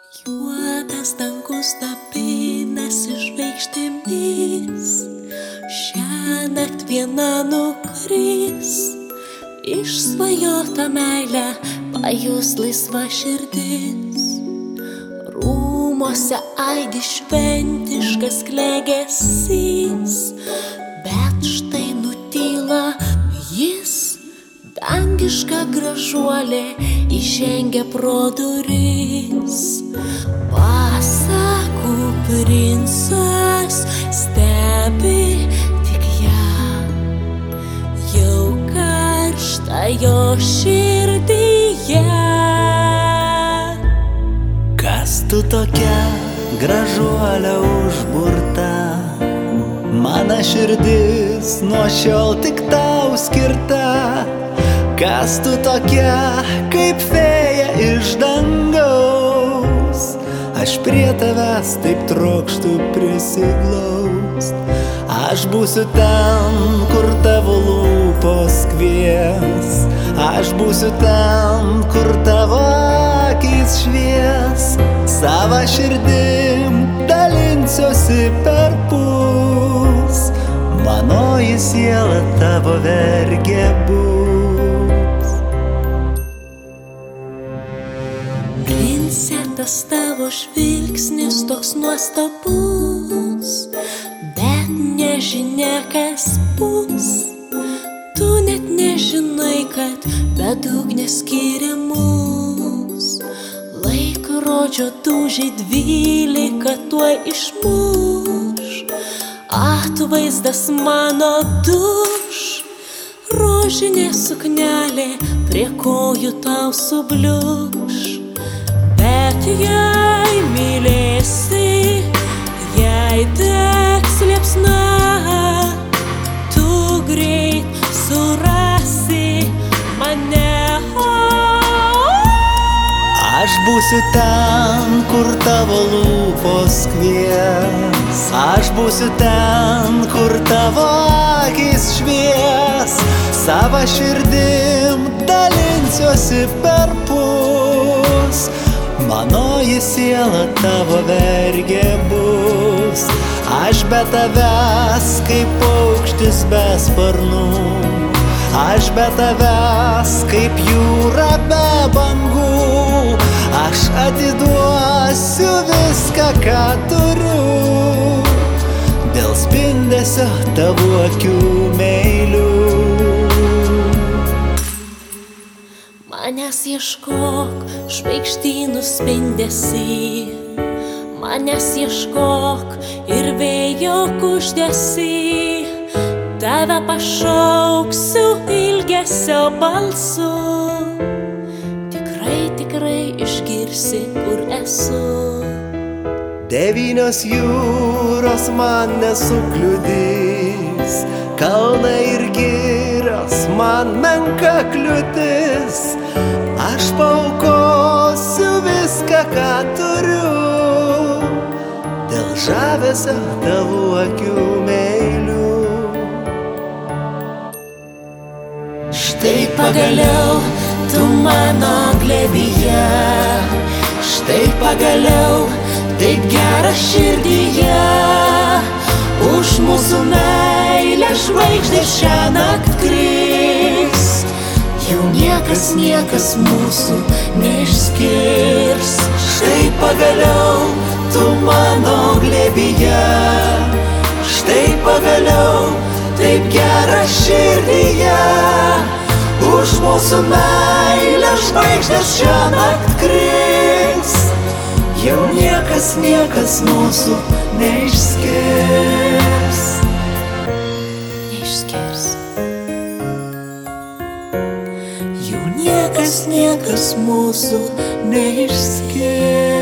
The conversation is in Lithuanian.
Juodas dangus tapinasi žvaigždėmis, šiąnakt viena nukris, išsvajota meilė pajus laisva širdis. Rūmuose aidi šventiškas klegesys, bet štai nutyla jis, dangiška gražuolė įžengia pro duris. Pasakų princas stebi tik ją, jau karšta jo širdyje. Kas tu tokia gražuolė užburta, mano širdis nuo šiol tik tau skirta. Kas tu tokia kaip fėja iš dangaus, aš prie tavęs taip trokštu prisiglaust. Aš būsiu ten, kur tavo lūpos kvies, aš būsiu ten, kur tavo akys švies. Sava širdim dalinsiuosi perpus, manoji siela tavo vergė bus. Prince, tas tavo žvilgsnis toks nuostabus, bet nežinia kas bus. Tu net nežinai, kad bedugnė skiria mus. Laikrodžio dūžiai 12 tuoj išmuš, atvaizdas mano duš. Rožinė suknelė prie kojų tau subliuš. Bet jei mylėsi, jei degs liepsna, tu greit surasi mane. Aš būsiu ten, kur tavo lūpos kvies, aš būsiu ten, kur tavo akys švies. Sava širdim dalinsiuosi perpus, manoji siela tavo vergė bus. Aš be tavęs kaip paukštis be sparnų, aš be tavęs kaip jūra be bangų. Aš atiduosiu viską, ką turiu, dėl spindesio tavo akių meilių. Manęs ieškok žvaigždynų spindesy, manęs ieškok ir vėjo kuždesy. Tave pašauksiu ilgesio balsu, tikrai išgirsi, kur esu. 9 jūros man nesukliudys, kalnai ir girios man menka kliūtis. Aš paaukosiu viską, ką turiu, dėl žavesio tavo akių meilių. Štai pagaliau tu mano glėbyje, štai pagaliau taip gera širdyje. Už mūsų meilę žvaigždės šiąnakt kris, jau niekas mūsų neišskirs. Štai pagaliau tu mano glėbyje, štai pagaliau taip gera širdyje. Už mūsų meilę žvaigždės šiąnakt kris, jau niekas mūsų neišskirs. Jau niekas mūsų neišskirs.